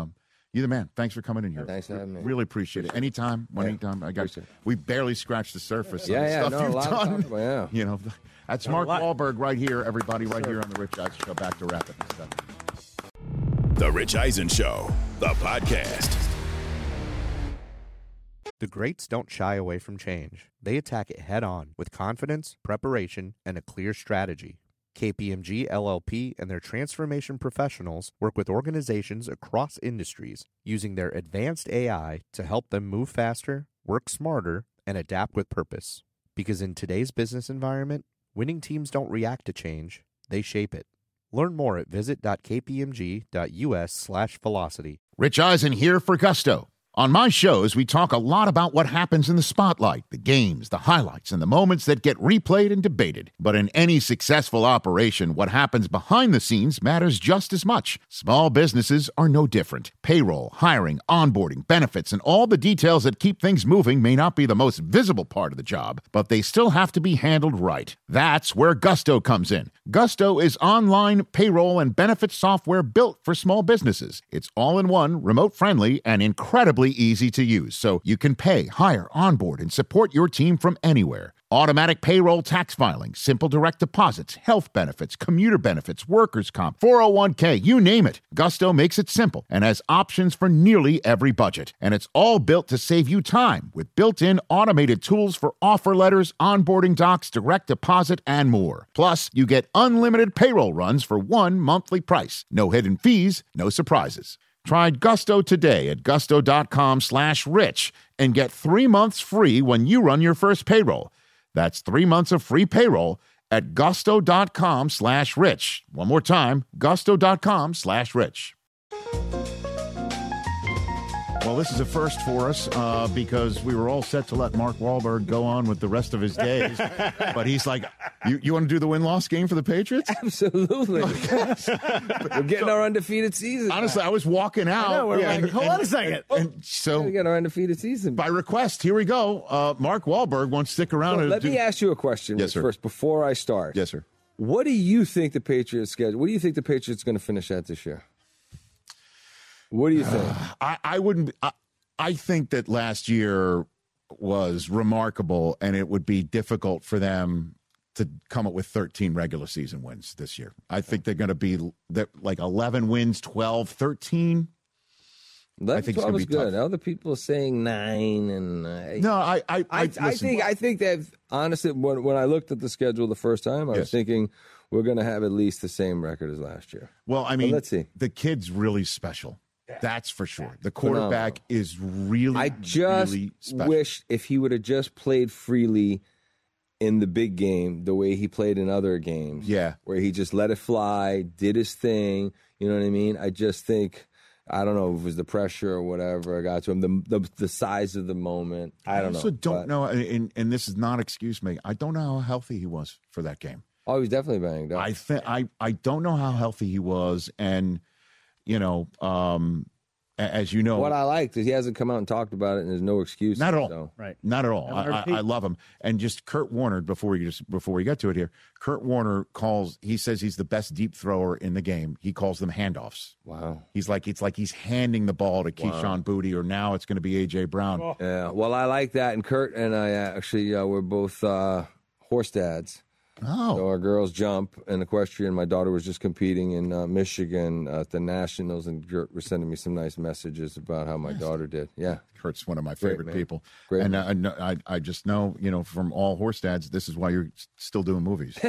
S4: You're the man. Thanks for coming in here.
S8: Thanks for having me.
S4: Really appreciate, appreciate it. Anytime,
S8: yeah.
S4: anytime. I got.
S8: Appreciate
S4: we barely scratched the surface.
S8: Yeah,
S4: of the
S8: yeah,
S4: stuff
S8: no,
S4: you've
S8: a lot
S4: done.
S8: of about, yeah.
S4: You know, that's
S6: Not
S4: Mark Wahlberg right here. Everybody, right
S6: Sure.
S4: here on the Rich Eisen Show. Back to wrap it and stuff.
S7: The Rich Eisen Show, the podcast.
S10: The greats don't shy away from change. They attack it head on with confidence, preparation, and a clear strategy. K P M G L L P and their transformation professionals work with organizations across industries using their advanced A I to help them move faster, work smarter, and adapt with purpose. Because in today's business environment, winning teams don't react to change, they shape it. Learn more at visit.kpmg.us slash velocity.
S4: Rich Eisen here for Gusto. On my shows, we talk a lot about what happens in the spotlight, the games, the highlights, and the moments that get replayed and debated. But in any successful operation, what happens behind the scenes matters just as much. Small businesses are no different. Payroll, hiring, onboarding, benefits, and all the details that keep things moving may not be the most visible part of the job, but they still have to be handled right. That's where Gusto comes in. Gusto is online payroll and benefits software built for small businesses. It's all-in-one, remote-friendly, and incredibly easy to use, so you can pay, hire, onboard, and support your team from anywhere. Automatic payroll tax filing, simple direct deposits, health benefits, commuter benefits, workers' comp, four oh one k, you name it. Gusto makes it simple and has options for nearly every budget. And it's all built to save you time with built-in automated tools for offer letters, onboarding docs, direct deposit, and more. Plus, you get unlimited payroll runs for one monthly price. No hidden fees, no surprises. Try Gusto today at gusto.com slash rich and get three months free when you run your first payroll. That's three months of free payroll at gusto.com slash rich. One more time, gusto.com slash rich. Well, this is a first for us uh, because we were all set to let Mark Wahlberg go on with the rest of his days. But he's like, you, you want to do the win-loss game for the Patriots?
S8: Absolutely. We're getting our undefeated season.
S4: Honestly, I was walking out.
S5: I know, we're
S4: yeah,
S5: like,
S4: and,
S5: hold
S4: and,
S5: on a second.
S4: And, and so,
S8: we got our undefeated season.
S4: By request, here we go. Uh, Mark Wahlberg won't stick around.
S8: So
S4: and
S8: let
S4: do...
S8: me ask you a question
S4: yes, sir.
S8: first before I start.
S4: Yes, sir.
S8: What do you think the Patriots schedule? What do you think the Patriots going to finish at this year? What do you think?
S4: Uh, I, I wouldn't. I, I think that last year was remarkable, and it would be difficult for them to come up with thirteen regular season wins this year. I think they're going to be like eleven wins, twelve, thirteen.
S8: eleven,
S4: I think
S8: twelve
S4: it's
S8: is
S4: going to be
S8: good.
S4: tough.
S8: Other people are saying nine, and uh,
S4: no, I, I, I,
S8: I,
S4: listen,
S8: I think, I think that honestly, when when I looked at the schedule the first time, I
S4: Yes.
S8: was thinking we're going to have at least the same record as last year.
S4: Well, I mean,
S8: but let's see.
S4: The kid's really special. That's for sure. The quarterback
S8: Phenomenal.
S4: is really,
S8: I just
S4: really special.
S8: wish if he would have just played freely in the big game the way he played in other games.
S4: Yeah.
S8: Where he just let it fly, did his thing. You know what I mean? I just think, I don't know if it was the pressure or whatever got to him, the the, the size of the moment. I don't
S4: I also
S8: know.
S4: don't
S8: but-
S4: know, and, and this is not excuse making. I don't know how healthy he was for that game.
S8: Oh, he was definitely banged up.
S4: I think I, I don't know how healthy he was, and you know, um, a- as you know,
S8: What I liked is he hasn't come out and talked about it, and there's no excuse.
S4: not at all,
S8: So.
S5: Right.
S4: Not at all. I,
S5: Never
S4: I,
S5: repeat.
S4: I love him, and just Kurt Warner. Before you just before we get to it here, Kurt Warner calls. He says he's the best deep thrower in the game. He calls them handoffs.
S8: Wow.
S4: He's like it's like he's handing the ball to Keyshawn Booty, or now it's going to be A J Brown.
S8: Yeah. Well, I like that, and Kurt and I actually uh, we're both uh, horse dads.
S4: Oh,
S8: So our girls jump in equestrian. My daughter was just competing in uh, Michigan at the Nationals, and Kurt was sending me some nice messages about how my daughter did. Yeah.
S4: Kurt's one of my
S8: Great
S4: favorite
S8: man.
S4: people,
S8: Great
S4: and
S8: man.
S4: uh, I, know- I I just know you know from all horse dads, this is why you're s- still doing movies.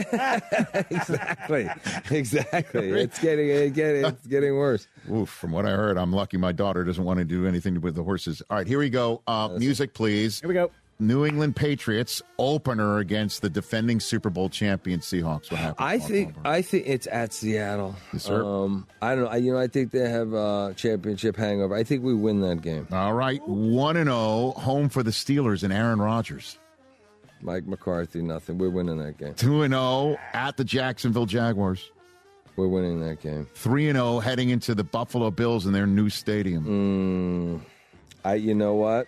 S8: exactly. Exactly. It's getting it getting it's getting worse.
S4: Oof, from what I heard, I'm lucky my daughter doesn't want to do anything with the horses. All right, here we go. Uh, music, please.
S5: Here we go.
S4: New England Patriots opener against the defending Super Bowl champion Seahawks. What happened?
S8: I
S4: Mark
S8: think
S4: Wahlberg?
S8: I think it's at Seattle.
S4: Yes, sir.
S8: Um, I don't know. I, you know, I think they have a championship hangover. I think we win that game.
S4: All right, one and zero, home for the Steelers and Aaron Rodgers.
S8: Mike McCarthy, nothing. We're winning that game.
S4: Two and zero at the Jacksonville Jaguars.
S8: We're winning that game.
S4: Three and zero heading into the Buffalo Bills in their new stadium.
S8: Mm, I, you know what?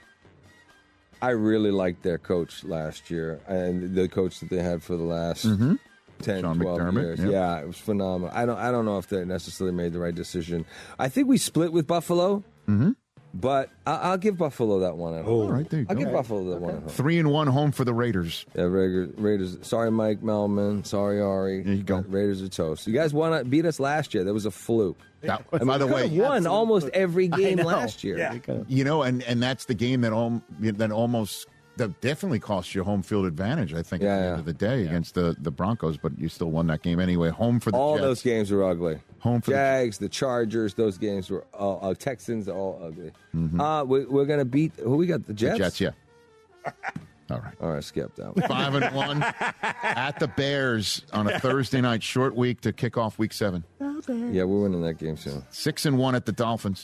S8: I really liked their coach last year, and the coach that they had for the last
S4: Mm-hmm.
S8: ten,
S4: Sean
S8: twelve
S4: McDermott,
S8: years.
S4: yep.
S8: Yeah, it was phenomenal. I don't, I don't know if they necessarily made the right decision. I think we split with Buffalo.
S4: Mm-hmm.
S8: But I- I'll give Buffalo that one at home.
S4: Oh, all right, there you
S8: I'll
S4: go.
S8: give Buffalo that one at home.
S4: Three and one home for the Raiders.
S8: Yeah, Raiders. Raiders. Sorry, Mike Melman. Sorry, Ari.
S4: There you go.
S8: Raiders are toast. You guys won beat us last year. That was a fluke.
S4: That,
S8: I mean,
S4: by the
S8: we
S4: way,
S8: could've won almost every game
S5: know.
S8: last year.
S6: Yeah.
S4: you know, and, and that's the game that all that almost that definitely cost you home field advantage. I think
S8: Yeah,
S4: at the
S8: yeah.
S4: end of the day against the, the Broncos, but you still won that game anyway. Home for the
S8: All
S4: Jets.
S8: those games were ugly.
S4: Home for the
S8: Jags, the Chargers. Those games were all, uh, Texans, all ugly. Uh, we, we're gonna beat who we got? The Jets.
S4: The Jets, yeah. All right.
S8: All right, skip that one.
S4: Five and one at the Bears on a Thursday night, short week to kick off week seven.
S8: Yeah, we're winning that game soon.
S4: Six and one at the Dolphins.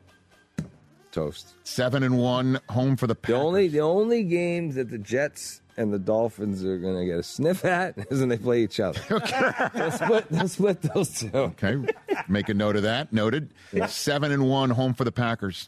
S8: Toast.
S4: Seven and one home for the
S8: The
S4: Packers.
S8: only the only games that the Jets and the Dolphins are gonna get a sniff at is when they play each other. they'll, split, they'll split those two.
S4: Okay, make a note of that. Noted. Seven and one home for the Packers.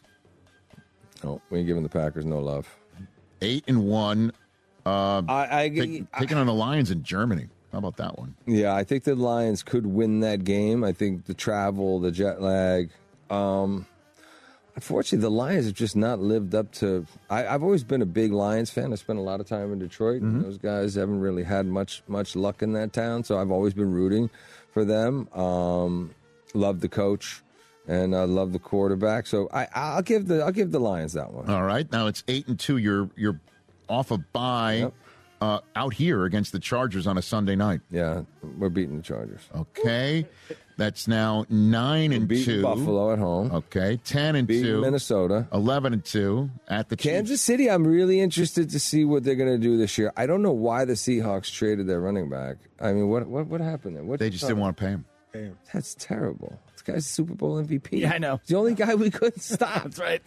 S8: No, we ain't giving the Packers no love.
S4: Eight and one. Uh,
S8: I, I,
S4: take, taking on the Lions in Germany. How about that one?
S8: Yeah, I think the Lions could win that game. I think the travel, the jet lag. Um, unfortunately, the Lions have just not lived up to. I, I've always been a big Lions fan. I spent a lot of time in Detroit, and those guys haven't really had much much luck in that town. So I've always been rooting for them. Um, love the coach, and I love the quarterback. So I, I'll give the I'll give the Lions that one.
S4: All right, now it's eight and two. You're you're off a bye.
S8: Yep.
S4: Uh, out here against the Chargers on a Sunday night.
S8: Yeah, we're beating the Chargers.
S4: Okay, that's now nine and
S8: Beating
S4: two.
S8: Buffalo at home.
S4: Okay, ten and
S8: Beating
S4: two.
S8: Minnesota.
S4: Eleven and two at the
S8: Kansas
S4: Chiefs.
S8: City, I'm really interested to see what they're going to do this year. I don't know why the Seahawks traded their running back. I mean, what what what happened there? What,
S4: They just didn't want to pay him.
S8: That's terrible. This guy's a Super Bowl M V P.
S5: Yeah, I know.
S8: He's the only guy we couldn't stop.
S5: That's right.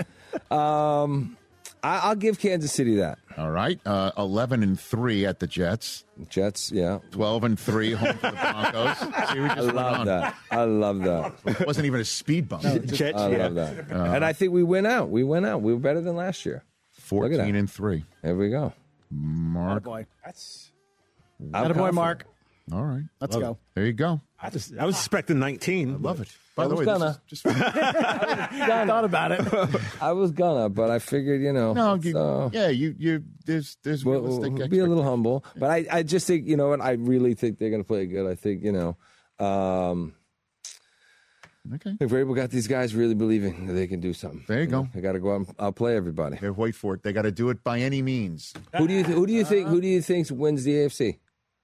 S8: Um, I, I'll give Kansas City that.
S4: All right, uh, eleven and three at the Jets.
S8: Jets, yeah.
S4: Twelve and three home for the Broncos. See, we
S8: I
S4: just went
S8: love
S4: on.
S8: that. I love that.
S4: It wasn't even a speed bump.
S6: Jets,
S8: I
S6: yeah.
S8: love that. And I think we went out. We went out. We were better than last year.
S4: Fourteen
S8: that.
S4: and three.
S8: There we go.
S4: Mark.
S5: Boy.
S6: That's.
S8: I'm
S5: Attaboy,
S8: confident.
S5: Mark.
S4: All right,
S5: Let's go.
S4: there you go.
S6: I just. I was expecting nineteen.
S4: Love it. By
S8: I
S4: the
S8: was
S4: way,
S8: gonna.
S4: this is just
S5: I thought about it.
S8: I was gonna, but I figured, you know.
S4: no, you,
S8: so-
S4: yeah, you, you. There's, there's
S8: Well,
S4: realistic.
S8: we'll be a little
S4: expectations.
S8: humble, but I, I just think, you know what? I really think they're going to play good. I think, you know, um,
S4: Okay,
S8: I think Vrabel got these guys really believing that they can do something.
S4: there you go.
S8: They got to go out and outplay everybody.
S4: They wait for it. They got to do it by any means.
S8: Who do you th- who do you think who do you think wins the A F C?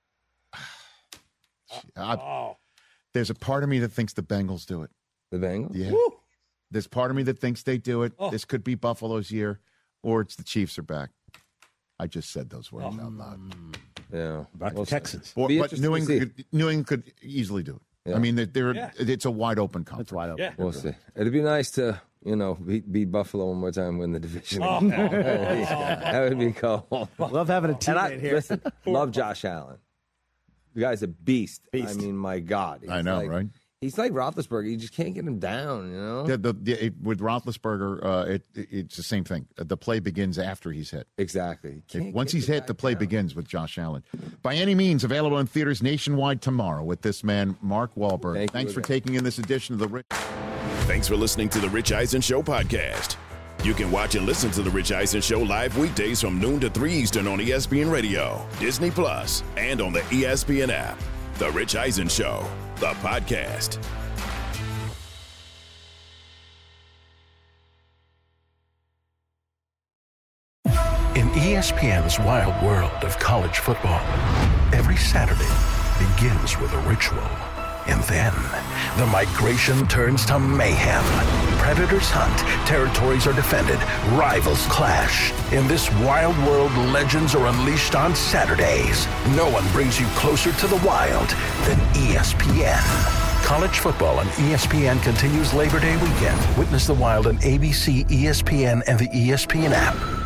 S4: I, there's a part of me that thinks the Bengals do it.
S8: The Bengals.
S4: Yeah. There's part of me that thinks they do it. This could be Buffalo's year, or it's the Chiefs are back. I just said those words out loud.
S8: Yeah.
S6: About
S8: We'll
S6: the
S8: see.
S6: Texans.
S4: Or,
S8: Be
S4: but
S8: interesting
S4: New
S8: to see.
S4: England, could, New England could easily do it.
S8: Yeah.
S4: I mean, they're, they're,
S6: Yeah.
S4: it's a wide open conference.
S5: It's wide open.
S6: Yeah.
S8: We'll see. It'd be nice to, you know, beat, beat Buffalo one more time, win the division.
S6: Oh.
S8: That would be cool.
S5: Love having a
S8: And I
S5: teammate here.
S8: listen, love Josh Allen. The guy's a beast.
S5: Beast.
S8: I mean, my God. He's
S4: I know,
S8: like-
S4: right?
S8: He's like Roethlisberger. You just can't get him down, you know?
S4: Yeah, the, the, it, with Roethlisberger, uh, it, it, it's the same thing. The play begins after he's hit.
S8: Exactly. You
S4: If-
S8: can't
S4: once
S8: get
S4: he's
S8: the
S4: hit,
S8: guy
S4: the play
S8: down.
S4: begins with Josh Allen. By any means, available in theaters nationwide tomorrow with this man, Mark Wahlberg.
S8: Thank you
S4: Thanks for
S8: again.
S4: taking in this edition of the Rich.
S7: Thanks for listening to the Rich Eisen Show podcast. You can watch and listen to the Rich Eisen Show live weekdays from noon to three Eastern on E S P N Radio, Disney Plus, and on the E S P N app. The Rich Eisen Show, the podcast.
S11: In E S P N's wild world of college football, every Saturday begins with a ritual. And then, the migration turns to mayhem. Predators hunt, territories are defended, rivals clash. In this wild world, legends are unleashed on Saturdays. No one brings you closer to the wild than E S P N. College football on E S P N continues Labor Day weekend. Witness the wild on A B C, E S P N, and the E S P N app.